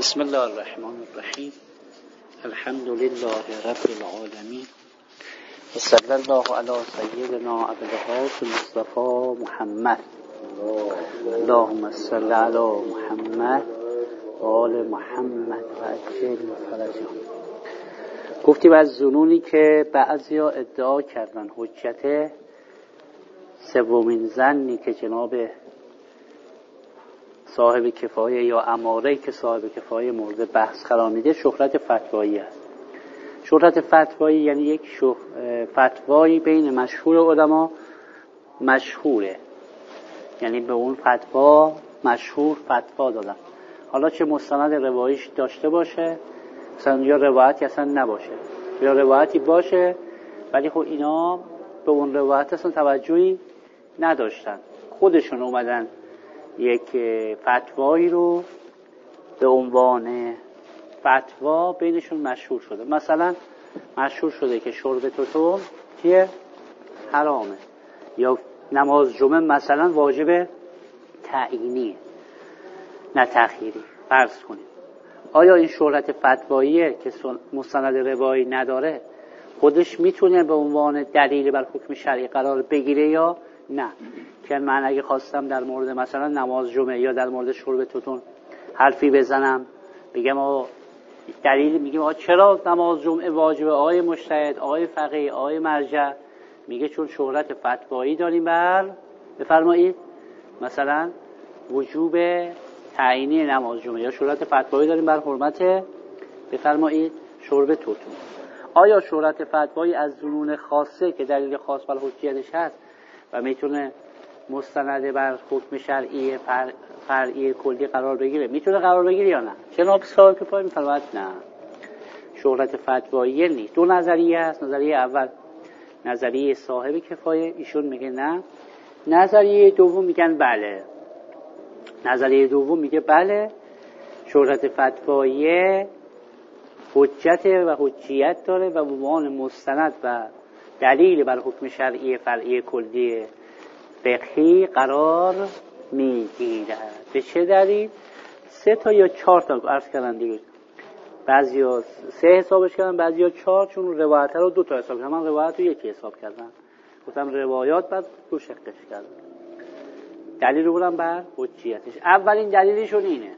بسم الله الرحمن الرحیم. الحمد لله رب العالمین و صلی الله علی سیدنا ابوالقاسم مصطفی محمد. اللهم صل علی محمد و آل محمد و عجل فرجهم. گفتیم از ظنونی که بعضیا ادعا کردن حجت سومین ظنی که جناب صاحب کفایه یا اماره که صاحب کفایه مورد بحث قرار میده شهرت فتوایی است. شهرت فتوایی یعنی یک فتوایی بین مشهور علما مشهوره، یعنی به اون فتوا مشهور فتوا دادن، حالا چه مستند رواییش داشته باشه مثلا یا روایتی اصلا نباشه یا روایتی باشه ولی خب اینا به اون روایت اصلا توجهی نداشتن، خودشون اومدن یک فتوایی رو به عنوان فتوا بینشون مشهور شده. مثلا مشهور شده که شرب توتون چیه؟ حرامه، یا نماز جمعه مثلا واجب تعیینیه نه تأخیری. فرض کنیم آیا این شهرت فتواییه که مستند روایی نداره خودش میتونه به عنوان دلیل بر حکم شرعی قرار بگیره یا نه؟ که من اگه خواستم در مورد مثلا نماز جمعه یا در مورد شرب توتون حرفی بزنم بگم دلیل میگیم چرا نماز جمعه واجبه، آقای مجتهد، آقای فقیه، آقای مرجع، میگه چون شهرت فتوایی داریم بفرمایید مثلا وجوب تعیینی نماز جمعه، یا شهرت فتوایی داریم بر حرمت بفرمایید شرب توتون. آیا شهرت فتوایی از ظنون خاصه که دلیل خاص بر حجیتش هست و میتونه مستند بر حکم شرعی فرعی کلی قرار بگیره میتونه قرار بگیره یا نه؟ جناب صاحب کفایه میفرماید نه، شهرت فتوایی نیست. دو نظریه هست. نظریه اول نظریه صاحب کفایه، ایشون میگه نه. نظریه دوم میگن بله. نظریه دوم میگه بله شهرت فتوایی حجت و حجیت داره و به عنوان مستند و دلیل بر حکم شرعی فرعی کلی فقهی قرار میگیرد. به چه دلیل؟ 3 تا یا 4 تا عرض کردن دیگه، بعضیا 3 حسابش کردن بعضیا 4، چون روایت رو 2 تا حساب کردن، من روایت رو 1 حساب کردم، گفتم روایات بعد 2 شقش کردم. دلیل رو برم بر حجیتش. اولین دلیلشون اینه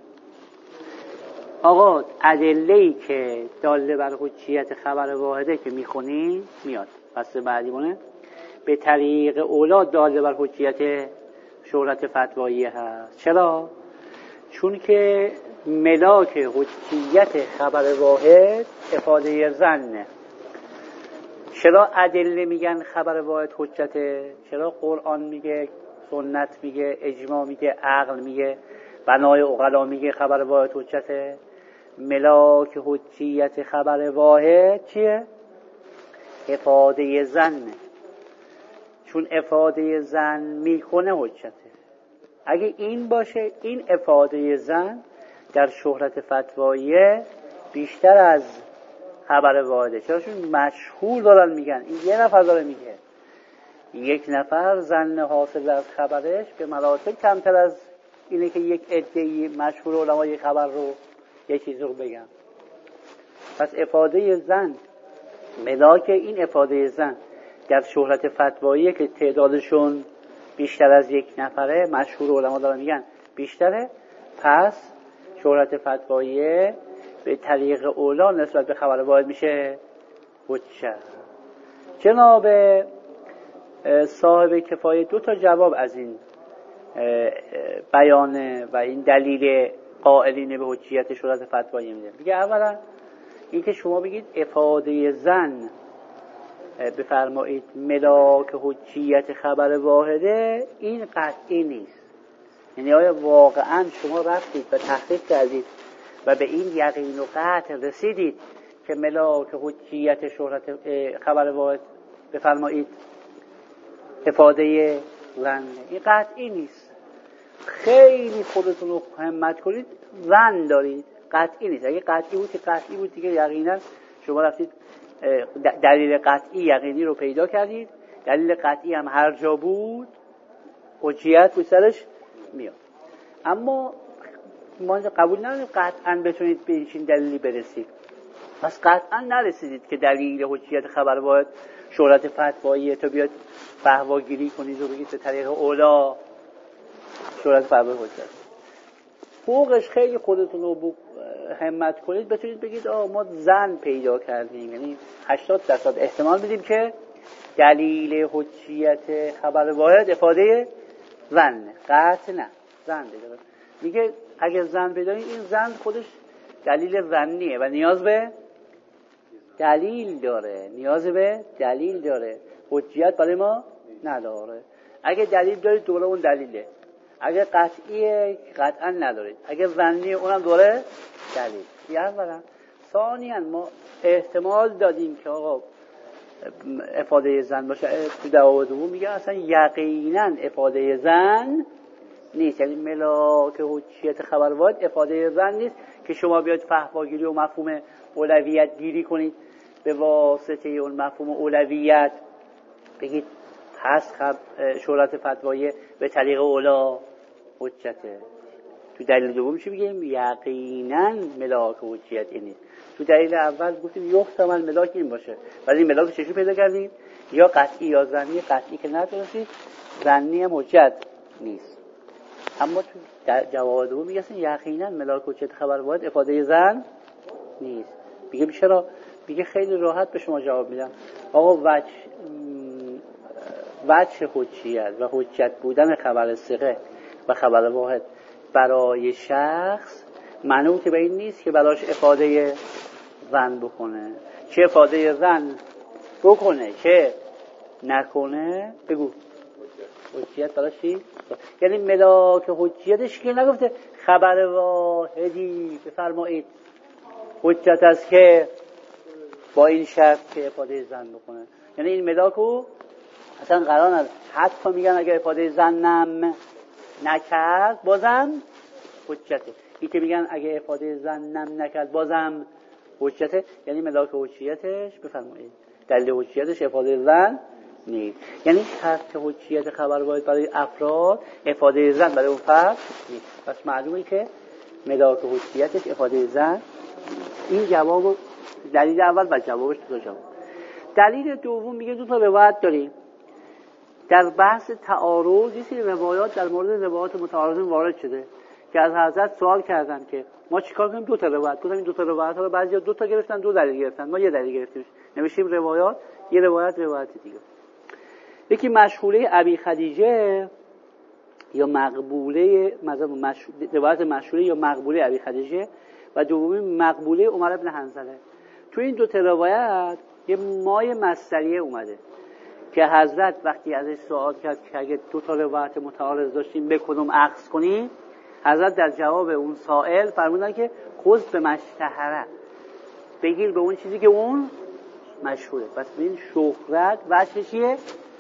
آقا ادله‌ای که داله بر حجیت خبر واحده که میخونی میاد پس بعدیمونه به طریق اولا داله بر حجیت شهرت فتوایی هست. چرا؟ چون که ملاک حجیت خبر واحد افاده ظنه. چرا ادله میگن خبر واحد حجته؟ چرا قرآن میگه، سنت میگه، اجماع میگه، عقل میگه، بنای عقلا میگه خبر واحد حجته؟ ملاک حجیت خبر واحد چیه؟ افاده ظنه. چون افاده ظن میکنه حجته. اگه این باشه این افاده ظن در شهرت فتوایی بیشتر از خبر واحده. چرا؟ چون مشهور دارن میگن، این یه نفر داره میگه، یک نفر ظن حاصل از خبرش به مراتب کمتر از اینه که یک عده‌ای مشهور علمای خبر رو یه چیز رو بگن. پس افاده ظن، ملاک این افاده ظن در شهرت فتوایی که تعدادشون بیشتر از یک نفره، مشهور علما دارن میگن بیشتره، پس شهرت فتوایی به طریق اولا نسبت به خبر واحد میشه حجت. جناب صاحب کفایه 2 تا جواب از این بیانه و این دلیل قائلین به حجیت شهرت فتوایی میده. میگه اولا این که شما بگید افاده ظن بفرمایید ملاک حجیت خبر واحده، این قطعی نیست. یعنی آیا واقعا شما رفتید و تحقیق کردید و به این یقین و قطع رسیدید که ملاک حجیت شهرت خبر واحد بفرمایید افاده ظن؟ این قطعی نیست. خیلی خودتون رو همت کنید، ظن دارید، قطعی نیست. اگه قطعی بود که قطعی بود دیگه، یقینا شما رفتید دلیل قطعی یقینی رو پیدا کردید، دلیل قطعی هم هر جا بود حجیت به سرش میاد. اما ما قبول نداریم قطعا بتونید به این دلیلی برسید. پس قطعا نرسیدید که دلیل حجیت خبر واحد شهرت فتواییه تا بیاد فهواگیری کنید و بگید به طریق اولا شهرت فتوایی حجت. فوقش خیلی خودتون رو همت کنید بتونید بگید ما زن پیدا کردیم، یعنی 80% احتمال میدیم که دلیل حجیت خبر واحد افاده زن، قطع نه، زن پیدا. میگه اگر زن بدارید این زن خودش دلیل ظنیه و نیاز به دلیل داره، حجیت برای ما نداره. اگه دلیل دارید دوره اون دلیله، اگه قطعیه قطعا ندارید، اگه ظنیه اونم دوره دلیل. اولا ثانیاً ما احتمال دادیم که آقا افاده زن باشه. تو دعوا دوم میگه اصلا یقینا افاده زن نیست، یعنی ملاک حجیت خبر واحد افاده زن نیست که شما بیاید فهواگیری و مفهوم اولویت گیری کنید به واسطه اون مفهوم اولویت بگید هست شهرت فتوایی به طریق اولا حجته. تو دلیل دوم چی بگیم؟ یقینا ملاک حجیت اینه. تو دلیل اول گفتیم یحتمل ملاک این باشه، ولی این ملاک چجوری پیدا کردیم؟ یا قطعی یا ظنی. قطعی که ندارید، ظنی هم حجت نیست. اما تو جواب دوم میگه یقینا ملاک حجت خبر واحد افاده زن نیست. میگه چرا؟ میگه خیلی راحت به شما جواب میدم. آقا وجه حجیت و حجت بودن خبر ثقه و خبر واحد برای شخص منوط به این نیست که براش افاده زن بکنه. چه افاده زن بکنه چه نکنه بگو حجیت براش چی؟ یعنی ملاک حجیتش که نگفته خبر واحدی بفرمایید حجت است که با این شرط که افاده زن بکنه. یعنی این ملاکو اصلا قرار نداره. حتی میگن اگر افاده زنم نکرد بازم حجته. این که میگن اگر افاده زنم نکرد بازم حجته، یعنی ملاک حجیتش بفرمایید دلیل حجیتش افاده زن نیست. یعنی شرط حجیت خبر واحد برای افراد افاده زن برای اون فرد نیست. پس معلومه که ملاک حجیتش افاده زن. این جواب دلیل اول و جوابش دو تا جواب. دلیل دوم میگه دو تا روایت داریم. در بحث تعارض یه سری روایات در مورد روایات متعارضین وارد شده که از حضرت سوال کردن که ما چیکار کنیم؟ دو تا روایت. گفتم این دو تا روایت ها رو بعضیا دو تا گرفتن، دو دلیل گرفتن، ما یه دلیل گرفتیم. نمیشیم روایات، یه روایت دیگه. یکی مشهوره ابی خدیجه یا مقبوله روایت مشهوره یا مقبوله ابی خدیجه و دومی مقبوله عمر بن حنظله. تو این دو تا روایت یه مای مصدریه اومده که حضرت وقتی ازش سوال کرد که اگه دو تا روایت متعارض داشتیم به کدوم اخذ کنیم، حضرت در جواب اون سائل فرمودن که خذ به مشتهره، بگیر به اون چیزی که اون مشهوره. پس این شهرت وجه چیه؟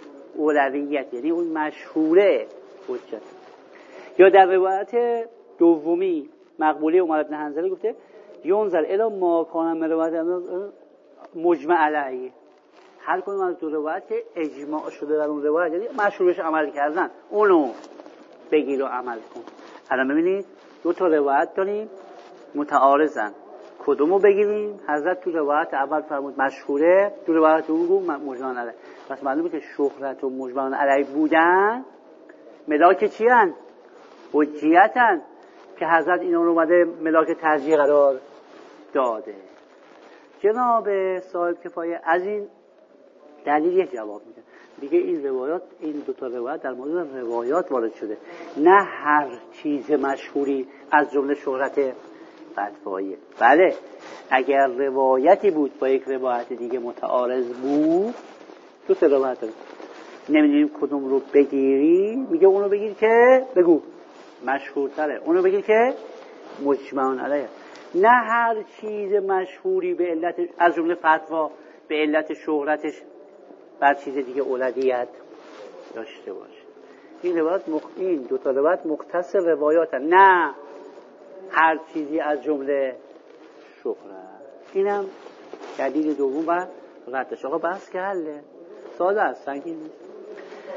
اولویت، یعنی اون مشهوره حجت. یا در روایت دومی مقبوله عمر بن حنظله گفته یونزل الی ما کان من روایت مجمع علیه. هر کدوم از دو روایت که اجماع شده در اون روایت، یعنی مشهورش عمل کردن، اونو بگیر و عمل کن. الان ببینید دو تا روایت داریم متعارضن، کدومو بگیریم؟ حضرت تو روایت اول فرمود مشهوره، تو روایت دوم مجمع علیه. پس معلومه که شهرت و مجمع علیه بودن ملاک چی هن؟ حجیت هن که حضرت اینا رو اومده ملاک ترجیح قرار داده. جناب صاحب کفایه از این دلیل یک جواب میده، دیگه این روایات، این دو تا روایت در مورد روایات وارد شده، نه هر چیز مشهوری از جمله شهرت فتواییه. بله اگر روایتی بود با یک روایت دیگه متعارض بود، دو تا روایت داره نمیدونیم کدوم رو بگیری، میگه اونو بگیر که بگو مشهورتره، اونو بگیر که مجمع علیه. نه هر چیز مشهوری به علت از جمله فتوا به علت شهرتش بر چیز دیگه اولویت داشته باشه. این روایت این دو تا روایت مختص روایاتن، نه هر چیزی از جمله شهرت. اینم دلیل دوم و ردش. آقا بحث که حله، ساده است، سنگین نیست.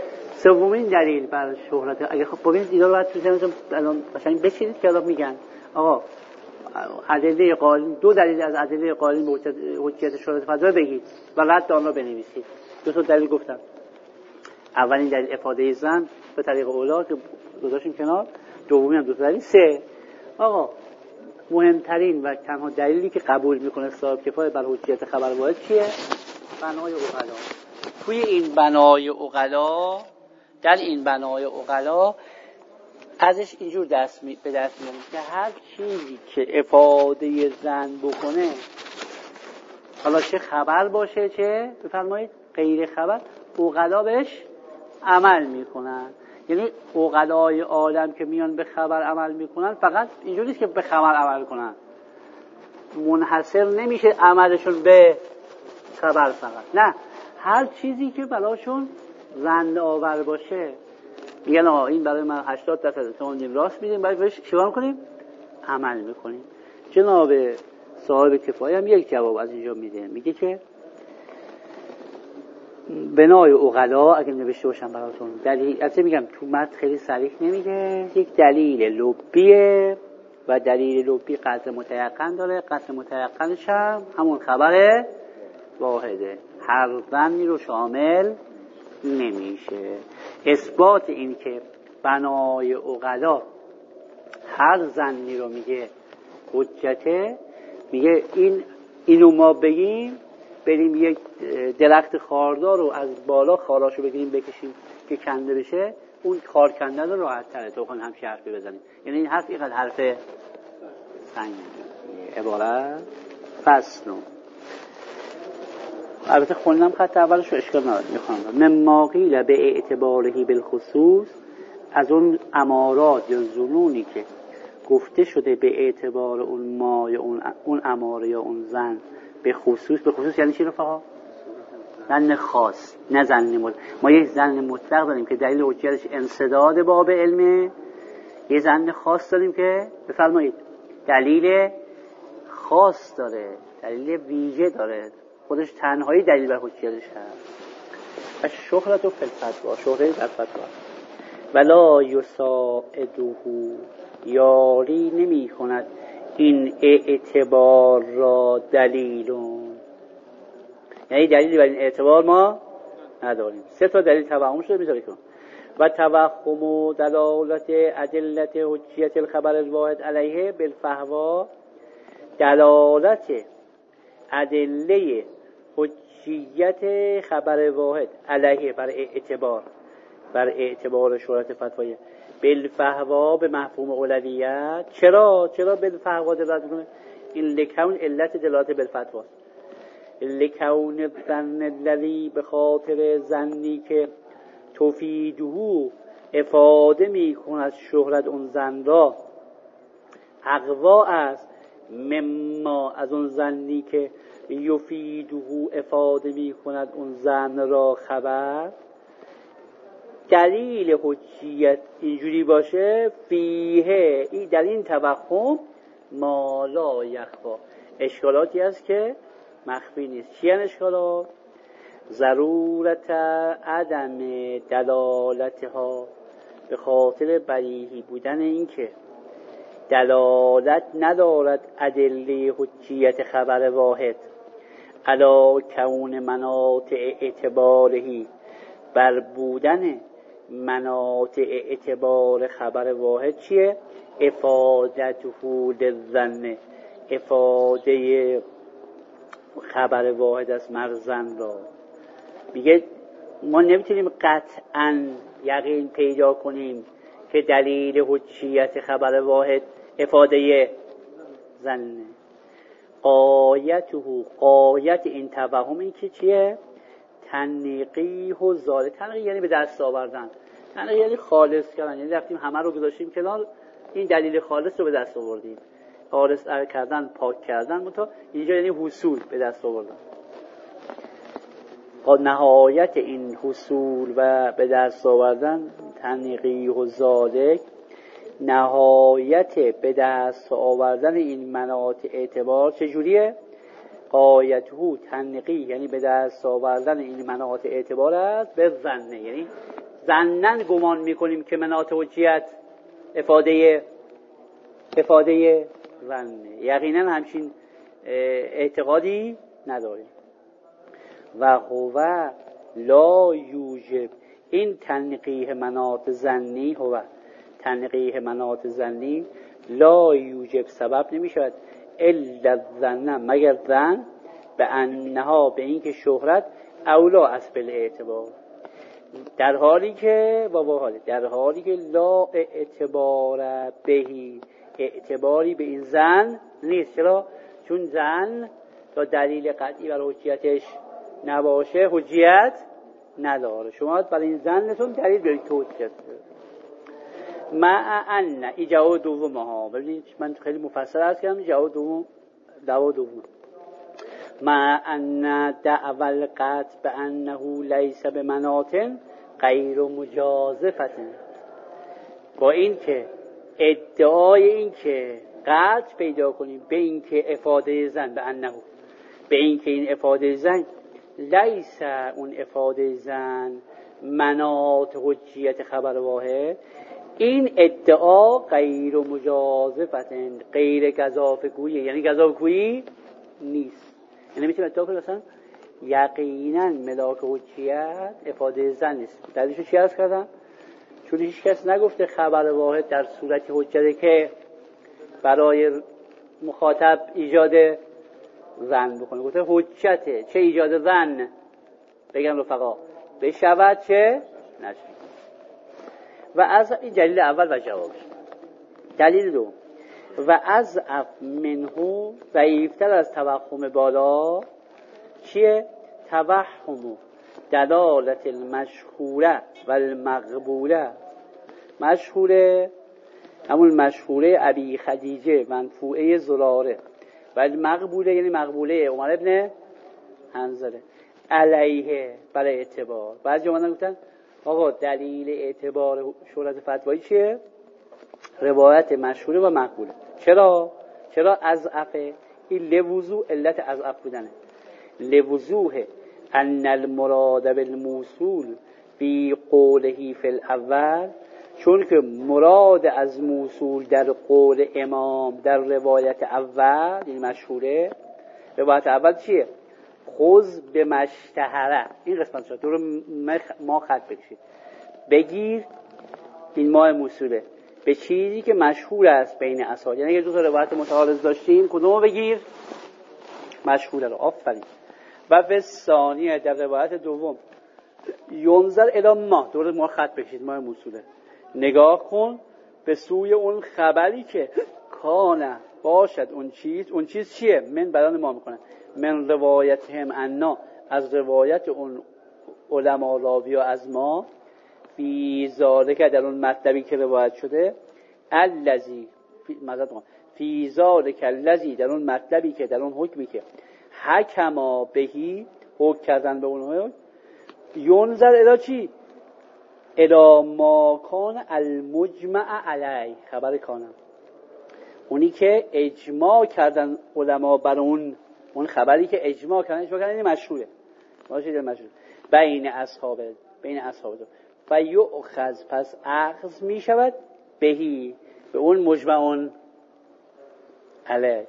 سومین دلیل بر شهرت، اگه خب ببینید اینا رو باید تو ذهنتون الان قشنگ بچینید که الان میگن آقا ادله قائلین، دو دلیل از ادله قائلین به حجیت شهرت فتوا بگید و رد آن را بنویسید. دو تا دلیل گفتم. اولین دلیل افاده زن به طریق اولا که گذاشتیم کنار، دومی هم دو تا دلیل. سه، آقا مهمترین و تنها دلیلی که قبول میکنه صاحب کفایه بر حجیت خبر واحد چیه؟ بنای عقلا. توی این بنای عقلا، در این بنای عقلا ازش اینجور به دست میاریم که هر چیزی که افاده زن بکنه، حالا چه خبر باشه چه بفرمایید غیر خبر، عقلا بهش عمل میکنن. یعنی عقلای عالم که میان به خبر عمل میکنن، فقط اینجوری نیست که به خبر عمل کنن، منحصر نمیشه عملشون به خبر فقط، نه، هر چیزی که براشون زن آور باشه میگن آقا این برای من 80% احتمال راست میدیم، برای بهش چیکار میکنیم؟ عمل میکنیم. جناب صاحب کفایه هم یک جواب از اینجا میده، میگه که بنای عقلا اگه نوشته باشم براتون دلیل، البته میگم تو متن خیلی صریح نمیگه، یک دلیل لبیه و دلیل لبی قطع متیقن داره، قطع متیقنش هم همون خبر واحده، هر زنی رو شامل نمیشه. اثبات این که بنای عقلا هر زنی رو میگه حجته، میگه اینو ما بگیم بریم یک درخت خاردار رو از بالا خاراشو بگیریم بکشیم که کنده بشه، اون خار کندن رو راحت تره تو خون همچه حرفی بزنیم. یعنی این حرف اینقدر حرف سنگی عبارت فصل. البته خوندم خط اولش رو، اشکال نداره میخوام. مما قیل به اعتبارهی بالخصوص، از اون امارات یا ظنونی که گفته شده به اعتبار اون ما یا اون اماره یا اون زن به خصوص. به خصوص یعنی چی رفقا؟ زن خاص، نه زن مطلق. ما یک زن مطلق داریم که دلیل حجیتش انسداد باب علمه، یه زن خاص داریم که بفرمایید دلیل خاص داره، دلیل ویژه داره، خودش تنهایی دلیل بر حجیتش هست. و شهرت و فلفتوا، شهرت در فتوا ولا یساعده، یاری نمی کند این اعتبار را دلیلون، یعنی دلیلی بر این اعتبار ما نداریم. سه تا دلیل توهم شده میذاره کن. و توهم و دلالت ادلت حجیت الخبر الواحد علیه بالفهوا، دلالت ادله حجیت خبر واحد علیه بر اعتبار شهرت فتوایه بالفهوا به مفهوم اولویت. چرا بالفهوا دلالت میکنه؟ این لکون علت دلالت بالفتوا، لکون الظن الذی، به خاطر ظنی که تفیده افاده میکند از شهرت اون زن را، اقوا است مما، از اون ظنی که یفیده افاده میکند اون زن را خبر. دلیل حجیت اینجوری باشه فیه، این در این توهم ما لا یخفا، اشکالاتی هست که مخفی نیست. چی هست اشکالات؟ ضرورت عدم دلالتها، به خاطر بدیهی بودن این که دلالت ندارد ادله حجیت خبر واحد علا کون مناطع اعتبارهی، بر بودن مناطع اعتبار خبر واحد چیه؟ افادته للظن، افاده خبر واحد از مرزن را. میگه ما نمیتونیم قطعا یقین پیدا کنیم که دلیل حجیت خبر واحد افاده زن. قایت این توهم این که چیه؟ تنقیح و زاله. تنقیح یعنی به دست آوردن، تنقیح یعنی خالص کردن، یعنی رفتیم همه رو گذاشتیم کنار، این دلیل خالص رو به دست آوردیم. خالص کردن، پاک کردن، منتها اینجا یعنی حصول به دست آوردن. نهایت این حصول و به دست آوردن، تنقیح و زاله، نهایت به دست آوردن این مناطع اعتبار چجوریه؟ قایته تنقیح یعنی به دست آوردن این مناطع اعتبار است به ظنه، یعنی ظنن گمان میکنیم که مناطع حجیت افاده افاده ظنه. یقینا همچین اعتقادی نداریم. و هو لا یوجب، این تنقیح مناط ظنی، هو تنقیح مناط ظنی لا یوجب سبب نمی شود الا الظن، مگر ظن، به انها، به این که شهرت اولا از بالاعتبار، در حالی که در حالی که لا اعتبار بهی، اعتباری به این ظن نیست. چرا؟ چون ظن تا دلیل قطعی بر حجیتش نباشه حجیت نداره. شما برای این ظنتون دلیل بیارید که حجیت مع ان، این جواب دوم ها. ببینید من خیلی مفصل عرض کردم. جواب دوم مع ان دعوى القطع بانه ليس بمناط غیر مجازفه، با این که ادعای این که قطع پیدا کنیم به این که افاده زن، به انه، به این که این افاده زن لیس، اون افاده زن مناط حجیت خبر واحد، این ادعا غیر مجازفه، غیر گزافه گویی، یعنی گزافه گویی نیست. یعنی میتونیم ادعا کنیم مثلا یقینا ملاک حجیت افاده زن نیست. دلیلشو چی عرض کردم؟ چون هیچ کس نگفته خبر واحد در صورت حجته که برای مخاطب ایجاد ظن بکنه. گفته حجته چه ایجاد ظن بگم رفقا بشود چه نشود. و از این دلیل اول و جوابش. دلیل دوم و از منه ضعیفتر از توهم بالا چیه؟ توهم دلالت المشهوره و المقبوله. مشهوره همون مشهوره ابی خدیجه منفوعه زراره، و المقبوله یعنی مقبوله عمر ابن حنظله علیه برای اعتبار. بعضی اومدن گفتن آقا دلیل اعتبار شهرت فتوایی چیه؟ روایت مشهوره و مقبوله. چرا اضعفه؟ این لوضوح، علت اضعف بودنه لوضوح ان المراد بالموصول فی قوله فی الاول، چون که مراد از موصول در قول امام در روایت اول، این مشهوره روایت اول چیه؟ خذ به مشتهره. این قسمت شد دور ما خط بکشید، بگیر این ماه موصوله به چیزی که مشهور است بین اساطیر. یعنی اگه دو تا روایت متعارض داشتیم کدومو بگیر؟ مشهوره رو. آفرین. و به ثانیه در روایت دوم ینظر الی ما، دور ما خط بکشید، ماه موصوله، نگاه کن به سوی اون خبری که کانه باشد اون چیز چیه؟ من بیان ما میکنه من روایت هم انا، از روایت اون علما راوی از ما، فی ذالک در اون مطلبی که روایت شده، الذی فی ذالک الذی در اون مطلبی که در اون حکمی که حکما بهی حکم کردن به اون، ینظر الی چی؟ الی ما کان المجمع علی، خبر کانم اونی که اجماع کردن علما بر اون خبری که اجماع کردن این مشهوره باشه، مشهور بین اصحاب و یؤخذ، پس اخذ می شود بهی، به اون مجمع علی.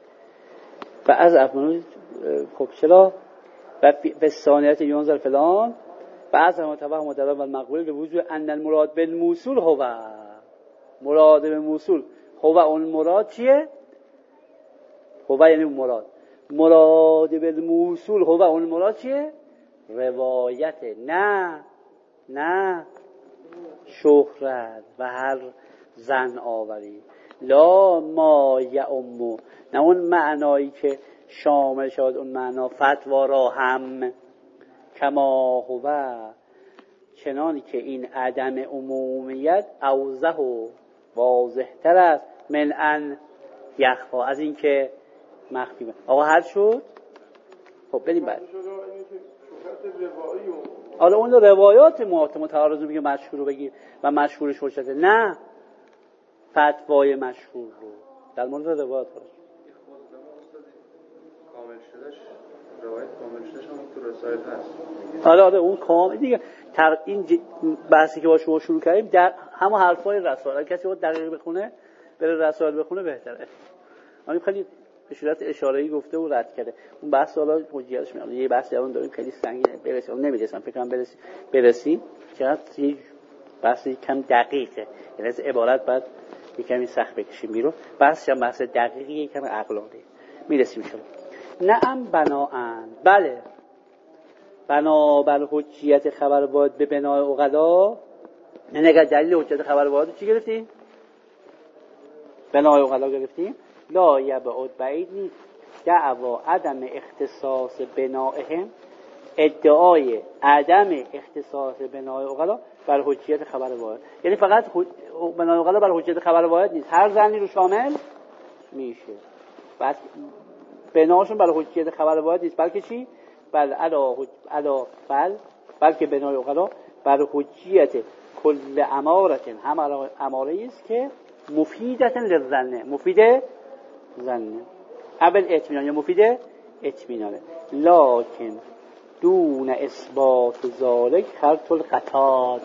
و از افمون خب چرا؟ و به ثانیت ینظر فلان و از هم توهم دلال و المقبول به وجود ان المراد بالموصول هو، مراد به موصول هو، اون مراد چیه؟ هو یعنی مراد بالموصول هو، اون مراد چیه؟ روایت، نه شهرت و هر زن آوری. لا ما یعم، نه اون معنایی که شامل شد اون معنا فتوا را هم، کما هو، چنانی که این عدم عمومیت اوضح و واضح تر است من ان یخفا، از این که مخفی بند. آقا حل شد؟ خب بریم بعد. حالا اون روایات متعارض رو بگیم مشهور رو بگیر و مشهورش فرشته، نه فتوای مشهور رو در مورد روایات باشه. کامل شدهش روایت کامل شدهش هم تو رسالت هست. آره اون کامل دیگه. این بحثی که با شما شروع کردیم در همه حرفای رسائل، کسی رو دقیق بخونه بره رسائل بخونه بهتره. من خیلی به صورت اشاره‌ای گفته و رد کرده. اون بحث حالا حجیتش میاد. یه بحث جوان داریم خیلی سنگینه. نمی‌رسم فکر کنم برسی. چقدر یه بحث کم دقیقه. یعنی از عبارت بعد یکمی سخت بکشیم بیرون. بحثش هم بحث دقیقی یکم عقلانی. میرسیم شما. نعم بناءن. بله. بنا بر حجیت خبر واحد به بنای عقلا. یعنی اگر دلیل حجیت خبر واحد چی گرفتیم؟ بنای عقلا گرفتیم. لا یبعد بعید نیست دعوا عدم اختصاص بنائهم، ادعای عدم اختصاص بنای عقلا بر حجیت خبر واحد. یعنی فقط بنای عقلا بر حجیت خبر واحد نیست، هر ظنی رو شامل میشه. بس بناشون بر حجیت خبر واحد نیست، بلکه چی؟ بلکه بنای عقلا بر حجیت کل امارت، هم اماره است که مفیدت للظن، مفید ظن اول اطمینان یا مفید اطمینانه. لکن دون اثبات ذالک خلط القطاد.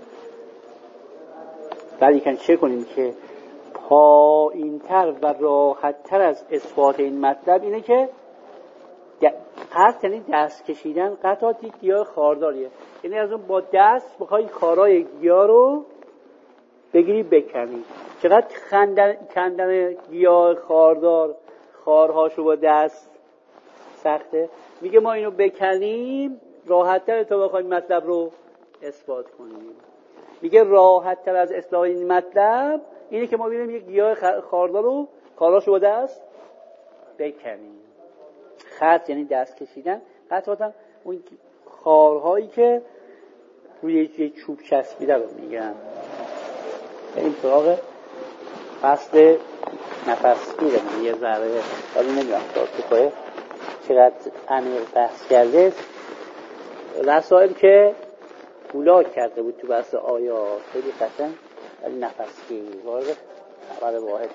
ولی کن چه کنیم که پایین‌تر و راحت‌تر از اثبات این مطلب اینه که قطع یعنی دست کشیدن. قطعات یک گیاه خارداریه، یعنی از اون با دست بخوای کارای گیاه رو بگیری بکنی. چقدر کندن گیاه خاردار خارهاشو با دست سخته. میگه ما اینو بکنیم راحت‌تر تا بخوایم مطلب رو اثبات کنیم. میگه راحت‌تر از اصلاح این مطلب اینه که ما ببینیم یک گیاه خاردار رو خارهاشو با دست بکنیم. خط یعنی دست کشیدن. قطعاً اون خارهایی که روی یک چوب چسبیده رو میگن. این سراغ فصل نفسگیره. یه ذره حالا نمیدونم که چقدر عمیق بحث کرده. رسائل که اولا کرده بود تو بحث آیات خیلی قشنگ، ولی نفسگیر وارد خبر واحد.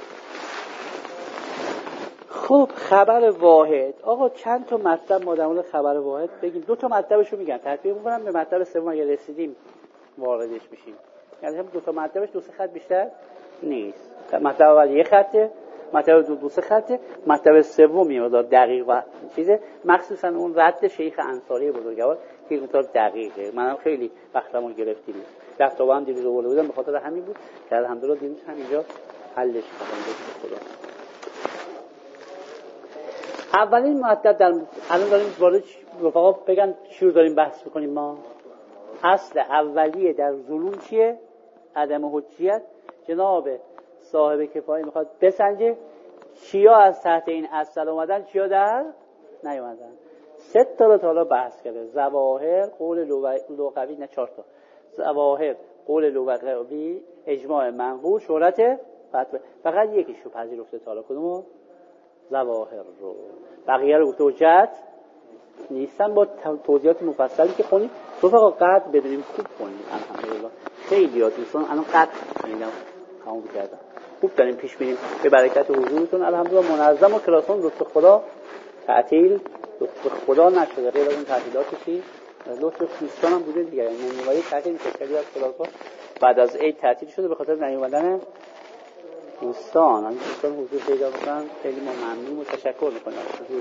خب خبر واحد، آقا چند تا مطلب ما در مورد خبر واحد بگیم. 2 تا مطلبشو میگن، ترتیب میکنم به مطلب سوم اگه رسیدیم واردش میشیم. یعنی هم 2 تا مطلبش 2 خط بیشتر نیست. مطلب اول 1 خطه، مطلب 2 خطه، مطلب سوم یه مقدار دقیق و چیزه، مخصوصا اون رد شیخ انصاری بزرگوار که یه مقدار دقیقه. منم خیلی وقتمو گرفتیم. وقتا با هم دیروز آورده بودم، به خاطر همین بود که الحمدلله دیروز همینجا حلش کردم. خدا اولین مطلب در الان داریم وارد رفقا بگن چی رو داریم بحث می‌کنیم. ما اصل اولیه در ظلم چیه؟ عدم حجیت. جناب صاحب کفایه میخواد بسنجه چیا از تحت این اصل اومدن، چیا در نیومدن. 3 تا رو حالا بحث کرده. ظواهر، قول لغوی، نه 4 تا. ظواهر، قول لغوی، اجماع منقول، شهرت فتوی. فقط یکیشو پذیرفته تا حالا. کدومو؟ ظواهر رو. بقیه رو گفته حجت نیستن. با توضیحات مفصلی که خونیم رفقا قد بدونیم خوب خونیم. الحمدلله خیلی ها دوستان الان قد خونیدم تمام کردم. خوب داریم پیش میریم به برکت حضورتون. الحمدلله منظم و کلاسون لطف خدا تعطیل لطف خدا نشده. غیر از اون تعطیلاتی لطف دوستان هم بوده دیگه. نمیوایی تعطیل کشکلی از کلاس‌ها بعد از عید تعطیل شده به خاطر نیومدن دوستان. این دوستان حضور پیدا بکنن خیلی ما ممنون و تشکر میکنم.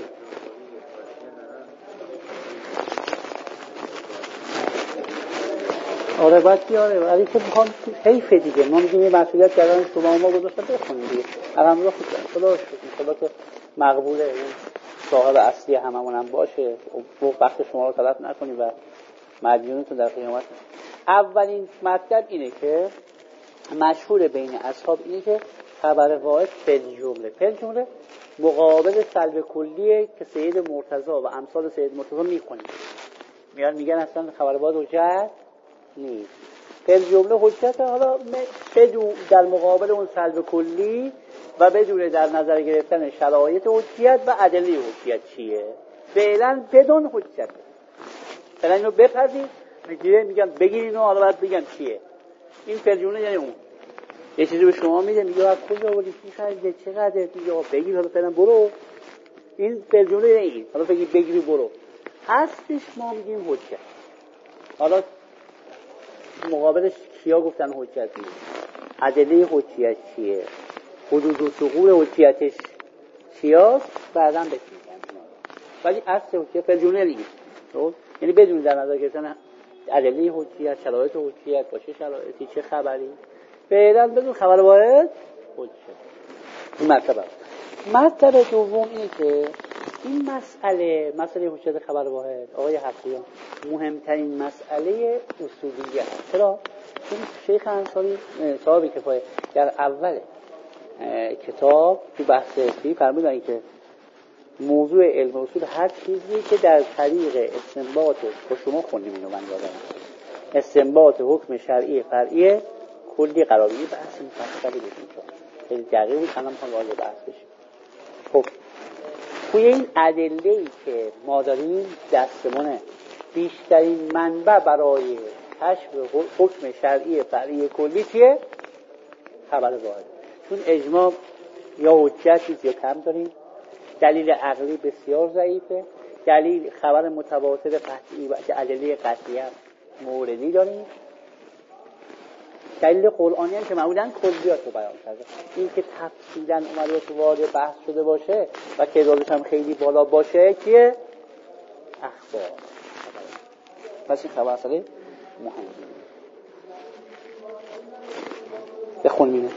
آره باید بیاره ولی که میخوام حیف دیگه. ما میگیم یه مسئولیت کردن شما ما گذاشتن بخونیم دیگه. الحمدلله خوب دارم. خدا شکر. خدا که مقبوله. این صاحب اصلی هممون هم باشه. وقت شما رو تلف نکنیم و مدیونتون در قیامت. اولین مطلب اینه که مشهور بین اصحاب اینه که خبر واحد فل جمله مقابل سلب کلیه که سید مرتضی و امثال سید مرتضی میکنن. میگن اصلا خبر واحد حجت نیست. فل جمله حجت. حالا بدون در مقابل اون سلب کلی و بدون در نظر گرفتن شرایط حجیت و ادله حجیت چیه. فعلا بدون حجت. فعلا اینو بپذیر. میگن بگیرین و حالا باید بگم چیه. این فل جمله یعنی اون یه چیزی به شما میده، میگه از کجا آوردی، چی خریدی، چقدر، میگه بگیر حالا فعلا برو. این فعل جمله این. حالا بگیری برو. اصلش ما میگیم حجت. حالا مقابلش کیا گفتن حجت نیست؟ ادله حجیت چیه؟ حدود و ثقول حجیتش چیاست بعداً بهش میگن. ولی اصل حجیت فلجونه لیست، یعنی بدون در نظر گرفتن ادله حجیت، شرایط حجیت، با چه شرایطی، چه خبری، فعلا بدون خبر واحد حجیت. این مرتبه دوم اینه که این مسئله حجیت خبر واحد آقای حقیقی مهمترین مسئله اصولیه. چرا؟ چون شیخ انصاری صاحب کفایه در اول کتاب تو بحث فی فرمودن که موضوع علم اصول هر چیزی که در طریق استنباط با شما خوندیم اینو من یادم استنباط حکم شرعی فرعی کلی قراری بحث مفصلی بود اینجا خیلی دقیق بود. الان میخوام وارد بحث بشیم. خب توی این ادله‌ای که ما داریم دستمونه بیشترین منبع برای کشف حکم شرعی فرعی کلی چیه؟ خبر واحد. چون اجماع یا حجتی یا کم داریم، دلیل عقلی بسیار ضعیفه، دلیل خبر متواتر قطعی و ادله قطعی هم موردی داریم، دلیل قرآنی هم که معمولاً کلیات رو بیان کرده. این که تفصیلاً اومده تو وارد بحث شده باشه و تعدادش هم خیلی بالا باشه کیه؟ اخبار. پس این خبر اصلا مهمه. بخونیم.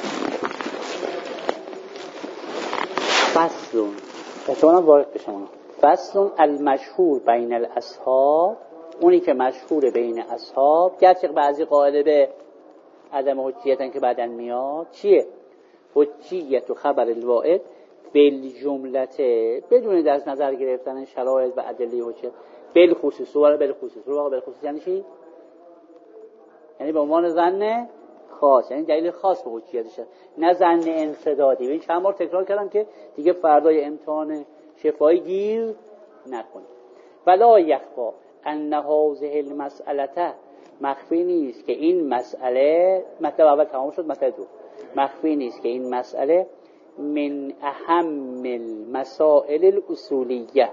فصل اتمنى وارد بشم. فصل المشهور بین الاصحاب، اونی که مشهور بین اصحاب، گرچه بعضی قائل به عدم حجیتن که بعدن میاد، چیه؟ حجیت و خبر الواحد بالجملته، بدون در نظر گرفتن شرایط و ادله حجیت، بالخصوص و بالخصوص. رو واقع بالخصوص یعنی چی؟ یعنی به عنوان ظن خاص، یعنی دلیل خاص به حجیتشه، نه ظن انسدادی. این چند بار تکرار کردم که دیگه فردای امتحان شفایی گیر نکنید. ولا یخفا ان هذه المساله، مخفی نیست که این مسئله، مطلب اول تمام شد، مطلب دو، مخفی نیست که این مسئله من اهم المسائل الاصولیه.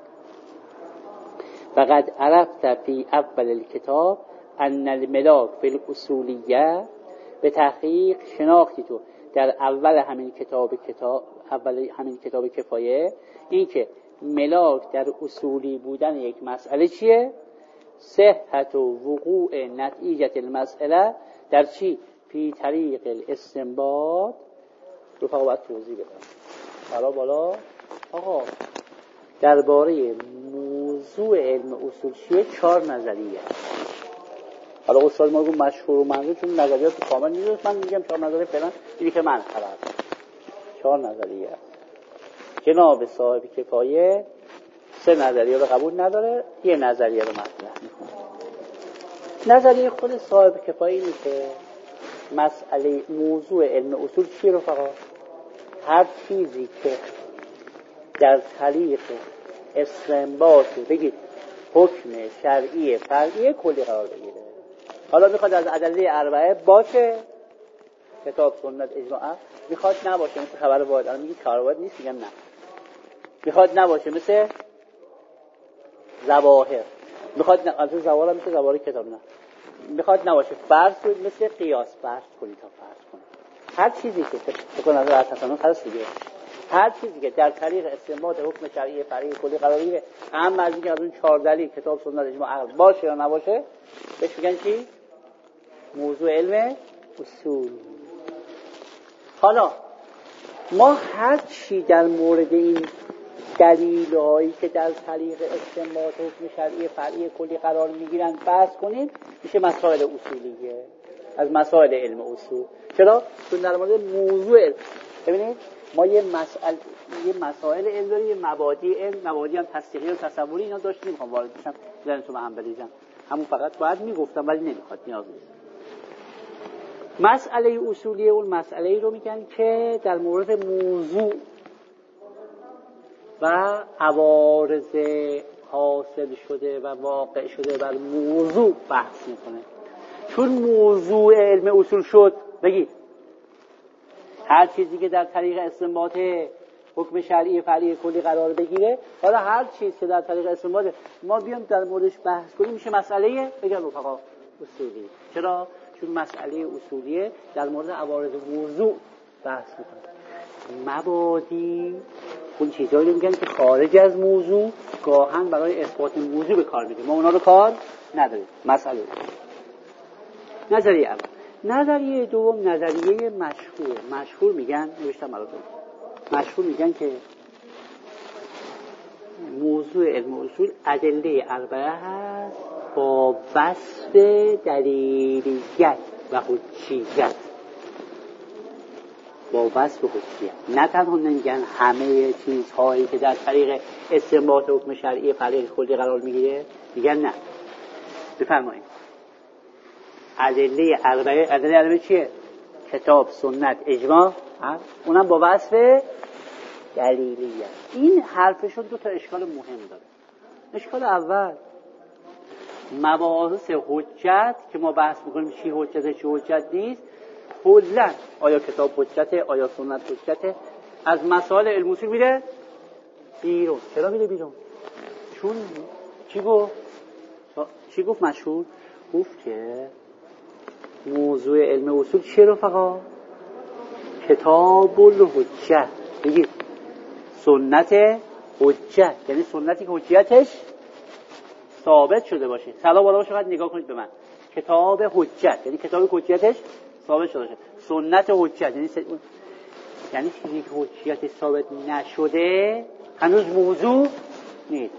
فقد عرفت فی اول الكتاب ان الملاک فی الاصولیه، به تحقیق شناختی تو در اول همین کتاب کفایه این که ملاک در اصولی بودن یک مسئله چیه؟ صحت و وقوع نتیجه المسئله در چی؟ فی طریق الاستنباط. رو فقط باید توضیح بدم بالا آقا درباره موضوع علم اصول چیه؟ 4 نظریه. حالا استاد ما گفت مشهور و منظور، چون نظریات کامل نیست، من میگم 4 نظریه فعلا اینی که من خبر 4 نظریه. جناب صاحب کفایه 3 نظریه رو قبول نداره، یه نظریه رو مطرح میکنه. نظریه خود صاحب کفایه اینه که مسئله موضوع علم اصول چیه رفقا؟ هر چیزی که در طریق استنباط بگید حکم شرعی فرعی کلی قرار بگیره. حالا میخواد از ادله اربعه باشه، کتاب سنت اجماع، میخواد نباشه مثل خبر واحد. الان میگید خبر واحد نیست، میگم نه. میخواد نباشه مثل ظواهر، میخواد از ظواهر مثل ظواهر کتاب نه. میخواد نباشه فرض کنید مثل قیاس، فرض کنید تا فرض کنید. هر چیزی که فکر نظر از حسنان خلاص دیگه، هر چیزی که در طریق استنباط حکم شرعی فرعی کلی قرار بگیره، اما از اینکه از اون 4 دلیل کتاب سنت اجماع عقل باشه یا نباشه، بهش میگن چی؟ موضوع علم اصول. حالا ما هر چی در مورد این دلیل‌هایی که در طریق استنباط حکم شرعی فرعی کلی قرار میگیرن بحث کنیم، میشه مسائل اصولیه، از مسائل علم اصول. چرا؟ چون در مورد موضوع علم، ببینید ما یه مسائل علم داریم، یه مبادی علم، مبادی هم تصدیقی و تصوری، اینا داشتیم. نمیخوام وارد بشم ذهنتون به هم بریزم، همون فقط باید میگفتم ولی نمیخواد، نیاز نیست. مسئله اصولی اون مسئله‌ای رو میگن که در مورد موضوع و عوارض حاصل شده و واقع شده بر موضوع بحث میکنه. چون موضوع علم اصول شد، بگید هر چیزی که در طریق استنباط حکم شرعی فرعی کلی قرار بگیره، حالا هر چیز که در طریق استنباط ما بیام در موردش بحث کنیم، میشه مسئله بگم رفقا اصولی. چرا؟ چون مسئله اصولیه در مورد عوارض موضوع بحث میکنن. مبادی اون چیزایی رو میگن که خارج از موضوع، گاهن برای اثبات موضوع به کار میگه. ما اونا رو کار نداریم. مسئله نظریه اول. نظریه دوم نظریه مشهور میگن، نوشتم براتون، مشهور میگن که موضوع علم اصول ادله اربعه هست با وصف دلیلیت و حجیت. با وصف حجیت. نه تنها نمیگن همه چیزهایی که در طریق استنباط حکم شرعی فرع کلی قرار میگیره، میگن نه. بفرمایید. ادله اربعه چیه؟ کتاب، سنت، اجماع، اونم با وصف دلیلیت. این حرفشون دو تا اشکال مهم داره. اشکال اول مباحث حجت که ما بحث میکنیم چی حجته چی حجت نیست، کلاً آیا کتاب حجته، آیا سنت حجته، از مسائل علم اصول میره بیرون. چرا میره بیرون؟ چون چی گفت مشهور؟ گفت که موضوع علم اصول چیه رفقا؟ کتاب الحجت. بگید سنت حجت، یعنی سنتی که حجیتش ثابت شده باشه. سلام بالا باشه، فقط نگاه کنید به من. کتاب حجت یعنی کتابی که حجیتش ثابت شده باشه. سنت حجت یعنی چیزی که حجیتش ثابت نشده هنوز موضوع نیست.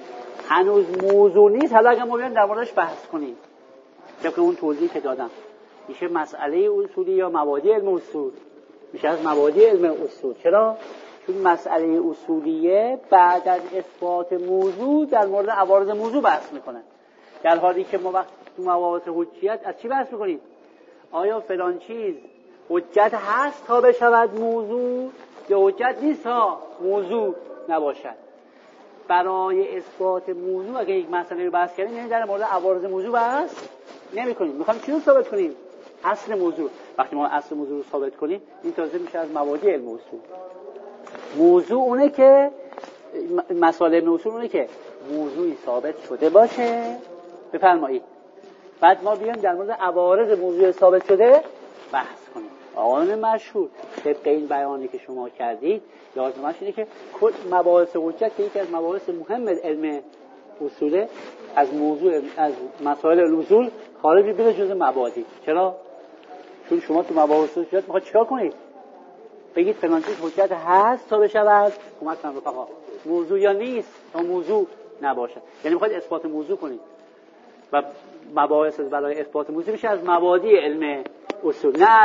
حالا اگر ما بیان در موردش بحث کنیم طبق اون توضیحی که دادم، میشه مسئله اصولی یا مبادی علم اصول. میشه از مبادی علم اصول. چرا؟ چون مسئله اصولیه بعد از اثبات موضوع در مورد عوارض موضوع بحث میکنن، در حالی که ما وقت تو مباحث حجیت از چی بحث میکنیم؟ آیا فلان چیز حجت هست تا بشود موضوع یا حجت نیست تا موضوع نباشد؟ برای اثبات موضوع اگه یک مسئله رو بحث کردیم یعنی در مورد عوارض موضوع بحث نمی‌کنیم. می‌خوایم چی رو ثابت کنیم؟ اصل موضوع. وقتی ما اصل موضوع رو ثابت کنیم این تازه میشه از مبادی علم اصول. موضوع اونه که مسائل علم اصول اونه که موضوعی ثابت شده باشه. بفرمایید. بعد ما بیایم در مورد عوارض موضوع ثابت شده بحث کنیم. آقایان مشهور طبق این بیانی که شما کردید لازمش اینه که کل مباحث حجت که یکی از مباحث مهم علم اصوله از موضوع از مسائل اصول خارج بشه جزء مبادی. چرا؟ چون شما تو مباحث حجت میخواید چیکار کنید؟ بگید فلان چیز حجت هست تا بشود کمک کنم رفقا موضوع یا نیست تا موضوع نباشه. یعنی میخواید اثبات موضوع کنید و مباحث برای اثبات موضوع میشه از مبادی علم اصول، نه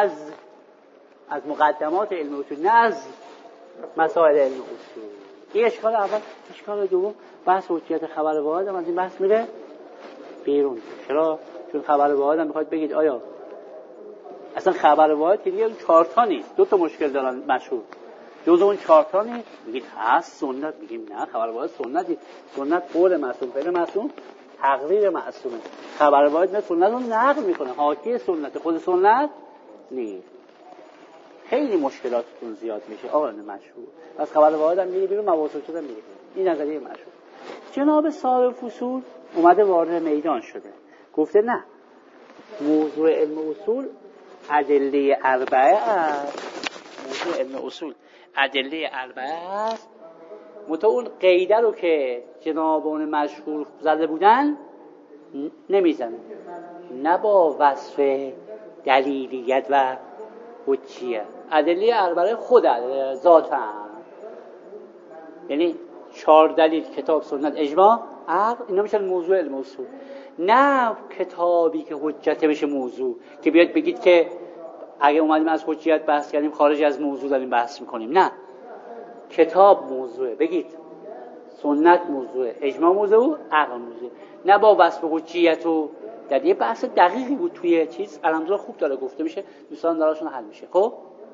از مقدمات علم اصول، نه از مسائل علم اصول. این اشکال اول. اشکال دوم بحث حجیت خبر واحد هم از این بحث میره بیرون. چرا؟ چون خبر واحد هم میخواید بگید آیا اصلا خبر واحد که دیگه اون 4 تا نیست، 2 تا مشکل دارن مشهور. جز اون 4 تا نیست میگید هست سنت، میگیم نه خبر واحد سنت نیست. سنت قول معصوم، فعل معصوم، تقریر معصومه. خبر واحد نه سنت رو نقل میکنه، حاکی سنت، خود سنت نیست. خیلی مشکلاتتون زیاد میشه آقایان مشهور. پس خبر واحد هم میره بیرون، مواصل شده میره. این نظریه مشهور. جناب صاحب فصول اومده وارد میدان شده، گفته نه موضوع علم اصول ادله اربعه است. موضوع علم اصول ادله اربعه است. متا اون قیده رو که جنابان مشهور زده بودن نمیزنه، نه با وصف دلیلیت و حجیت. ادله اربعه خود ذاتن، یعنی 4 دلیل کتاب، سنت، اجماع، عقل، اینا میشن موضوع علم اصول. نه کتابی که حجت بشه موضوع که بیاد بگید که اگه اومدیم از حجیت بحث کردیم خارج از موضوع داریم بحث میکنیم. نه، کتاب موضوعه، بگید سنت موضوعه، اجماع موضوع، عقل موضوعه، نه با وصف حجیت. و در یه بحث دقیقی بود توی چیز الحمدلله خوب داره گفته میشه، دوستان داراشون حل میشه. خب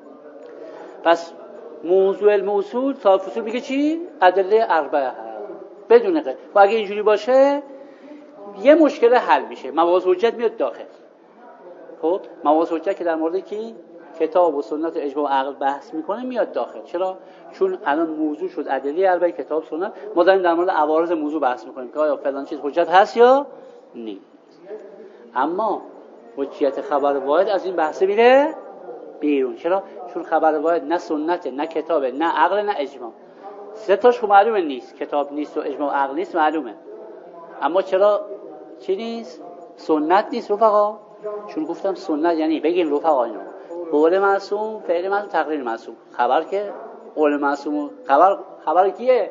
پس موضوع علم اصول صاحب فصول میگه چی؟ ادله اربعه بدون قید. و اگه اینجوری باشه یه مشکل حل میشه، مباحث حجت میاد داخل. خب مباحث حجت که در مورد کی کتاب و سنت و اجماع و عقل بحث میکنه میاد داخل. چرا؟ چون الان موضوع شد ادله اربعه کتاب سنت، ما داریم در مورد عوارض موضوع بحث میکنیم که آیا فلان چیز حجت هست یا نیست. اما حجیت خبر واحد از این بحث میره بیرون. چرا؟ چون خبر واحد نه سنته نه کتابه نه عقل نه اجماع. سه تاش خب معلومه نیست، کتاب نیست و اجماع و عقل نیست معلومه. اما چرا چی نیست؟ سنت نیست رفقا. چون گفتم سنت یعنی بگین رفقا اینو قول معصوم، فعل معصوم، تقریر معصوم. خبر که قول معصوم، خبر کیه؟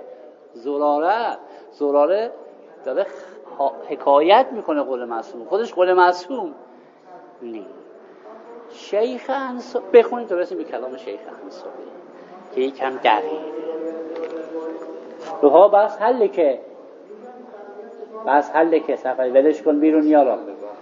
زراره داره حکایت میکنه قول معصوم، خودش قول معصوم نیست. شیخ انصاری بخونید تا برسیم به کلام شیخ انصاری که یکم دقیق روها بس حله که صفحه ولش کن بیرون یارا.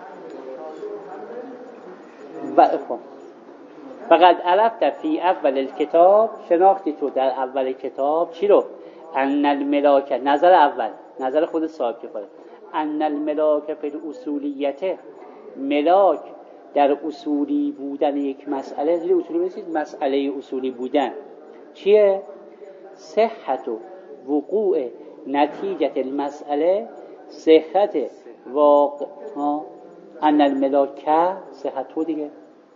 فقط عرفت فی اول الکتاب، شناختی تو در اول کتاب چی رو؟ ان الملاک، نظر خود صاحب کفایه، ان الملاک فی الاصولیته، ملاک در اصولی بودن یک مسئله، زیر اصولی بسید مسئله اصولی بودن چیه؟ صحت و وقوع نتیجه المسئله، صحت واقع ان الملاک صحت دیگه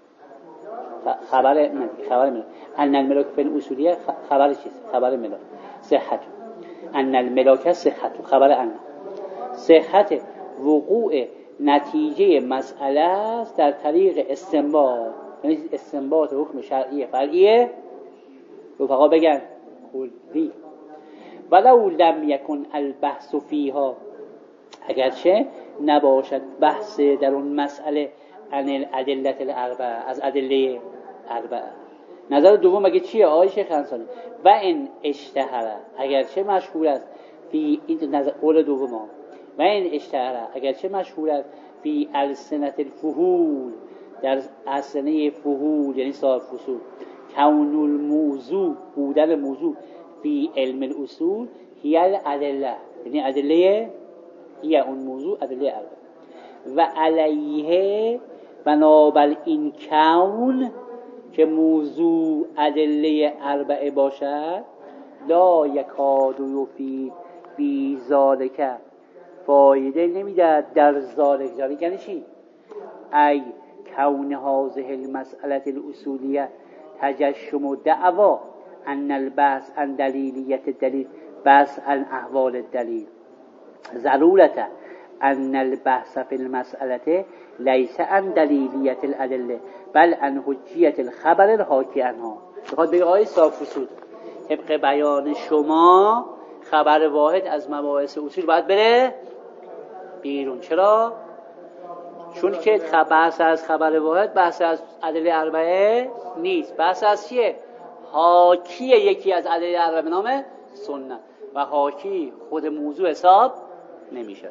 خبر ملاک، ان الملاک فی الاصولیه خبر چیست؟ خبر ملاک صحت، ان الملاک صحت، خبر ان صحت وقوع نتیجه مسئله است در طریق استنباط، یعنی استنباط حکم شرعی فرعیه. رفقا بگن کلی. ولو لم یکن البحث فیها، اگرچه نباشد بحث در اون مسئله عن الادله الاربعه، از ادله اربعه. نظر دوم مگه چیه آقای شیخ انصاری؟ و ان اشتهر، اگرچه مشهور است فی این نظر قول دوم ها، و این اشتهر اگرچه مشهور است فی السنت الفهول، در السنه فهول یعنی صاحب فصول، کون الموضوع بودن موضوع فی علم الاصول هی الادله، یعنی ادله هی اون موضوع ادله اربعه. و علیه بنابر این کون که موضوع ادله اربعه باشد، لا یکاد یفید فی ذالک، فایده نمیدهد در ذالک یعنی چی؟ ای کون هذه المسئله الاصولیه تجشم دعوا ان البحث عن دلیلیت الدلیل بحث عن احوال الدلیل، ضرورت ان البحث فی المسئله لیس عن دلیلیت الادله بل عن حجیت الخبر الحاکی عنها. بخواد بگه آقای صاحب فصول طبق بیان شما خبر واحد از مباحث اصول باید بره بیرون. چرا؟ چون که بحث از خبر واحد بحث از ادله اربعه نیست، بحث از چیه؟ حاکی یکی از ادله اربعه به نام سنت، و حاکی خود موضوع حساب نمیشه.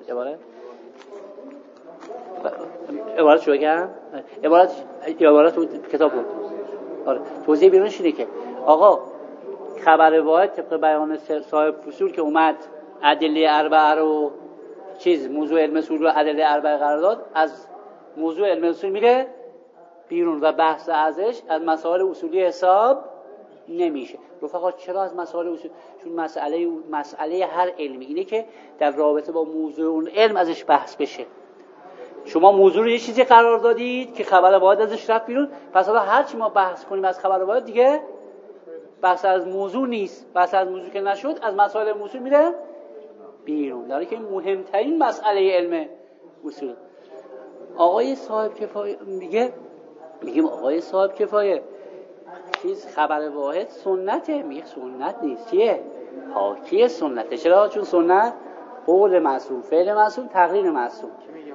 عبارت شو بگم؟ عبارت تو کتاب بود. آره توضیح بیرونش اینه که آقا خبر واحد طبق بیان صاحب فصول که اومد ادله اربعه رو موضوع علم اصول رو ادله اربعه قرار داد، از موضوع علم اصول میره بیرون و بحث ازش از مسائل اصولی حساب نمیشه. رفقا چرا از مسائل اصول؟ چون مسئله هر علمی اینه که در رابطه با موضوع اون علم ازش بحث بشه. شما موضوع رو یه چیزی قرار دادید که خبر واحد ازش رفت بیرون، پس حالا هر چی ما بحث کنیم از خبر واحد دیگه بحث از موضوع نیست، بحث از موضوع که نشد از مسائل موضوع میره بیرون، داره که مهمترین مسئله علم اصول. آقای صاحب کفایه میگیم آقای صاحب کفایه خبر واحد سنته، میگه سنت نیست، چیه؟ حاکی سنته. چرا؟ چون سنت قول معصوم، فعل معصوم، تقریر معصوم.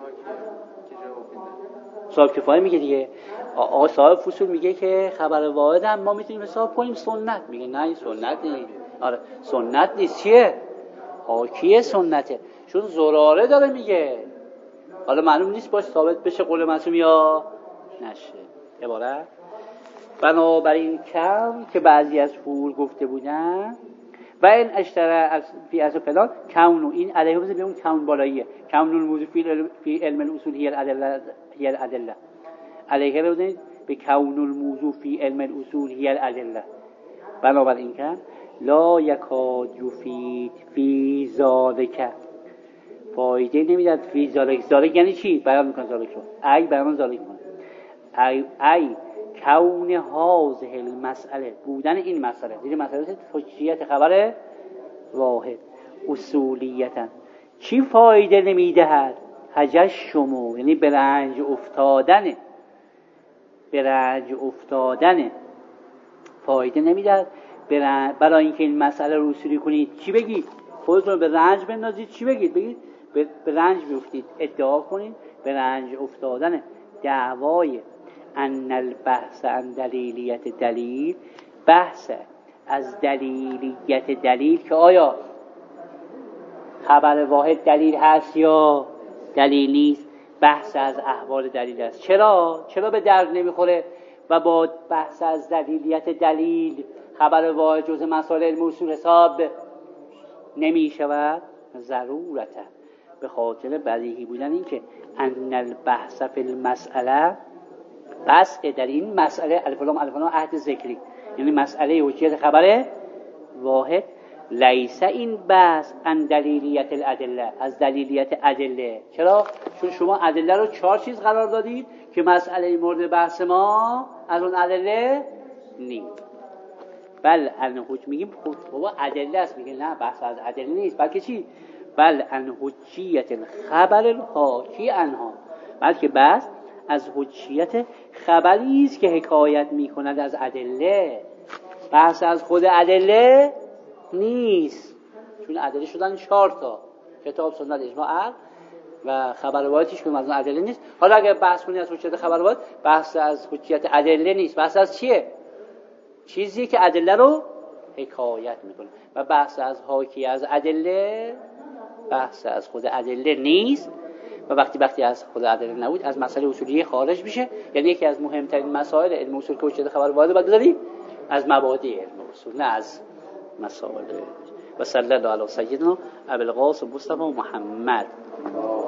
صاحب کفایه میگه دیگه. آقا صاحب فصول میگه که خبر واحد هم ما میتونیم حساب کنیم سنت. میگه نه سنت نیست. آره سنت نیست، چیه؟ حاکی سنته. چون زراره داره میگه، حالا معلوم نیست باش ثابت بشه قول معصوم یا نشه. عبارت بنابراین کم که بعضی از فعول گفته بودن و این اشتره از فی از فلان کون، این علیه بزن به اون کون بالاییه، کون الموضوع فی علم الاصول هی الادله علیه بزنید به کون الموضوع فی علم الاصول هی الادله. بنابراین کم لا یکاد یفید فی ذالک، فایده نمیداد فی ذالک. ذالک یعنی چی؟ بیان میکنه ذالک رو، ای بیان ذالک کنه، ای کون هذه المسئله، بودن این مسئله، زیر مسئله حجیت خبر واحد، اصولیتا چی فایده نمیدهد؟ هجشمو، یعنی به رنج افتادن فایده نمیدهد. برای اینکه این مسئله رو اصولی کنید چی بگید؟ خودتون به رنج بندازید. چی بگید؟ بگید به رنج بیفتید، ادعا کنید به رنج افتادن. دعوای ان البحث عن دلیلیت دلیل، بحث از دلیلیت دلیل که آیا خبر واحد دلیل هست یا دلیل نیست، بحث از احوال دلیل است. چرا به درد نمیخوره و با بحث از دلیلیت دلیل خبر واحد جز مسائل علم اصول حساب نمی شود؟ ضرورته، به خاطر بدیهی بودن این که ان البحث فی المسئله، بس که در این مسئله الف لام عهد ذکری، یعنی مسئله حجیت خبر واحد، لیس این بحث عن دلیلیت الادله، از دلیلیت ادله. چرا؟ چون شما ادله رو 4 چیز قرار دادید که مسئله مورد بحث ما از اون ادله نیست. بل ان حج میگیم بابا ادله است، میگه نه بحث از ادله نیست، بلکه چی؟ بل ان حجیت الخبر الحاکی عنها، بلکه بحث از حجیت خبری است که حکایت میکند از ادله، بحث از خود ادله نیست. چون ادله شدن 4 تا، کتاب، سنت، اجماع، عقل و خبر واحدش که از اون ادله نیست. حالا اگه بحث کنی از حجیت خبر واحد، بحث از حجیت ادله نیست، بحث از چیه؟ چیزی که ادله رو حکایت میکنه. و بحث از حاکی از ادله، بحث از خود ادله نیست. و وقتی از خود ادله نبود از مسئله اصولی خارج میشه. یعنی یکی از مهمترین مسائل علم اصول که حجیت خبر واحد باید بذاری از مبادئ علم اصول، نه از مسائل. و صلی الله علی سیدنا ابوالقاسم مصطفی محمد.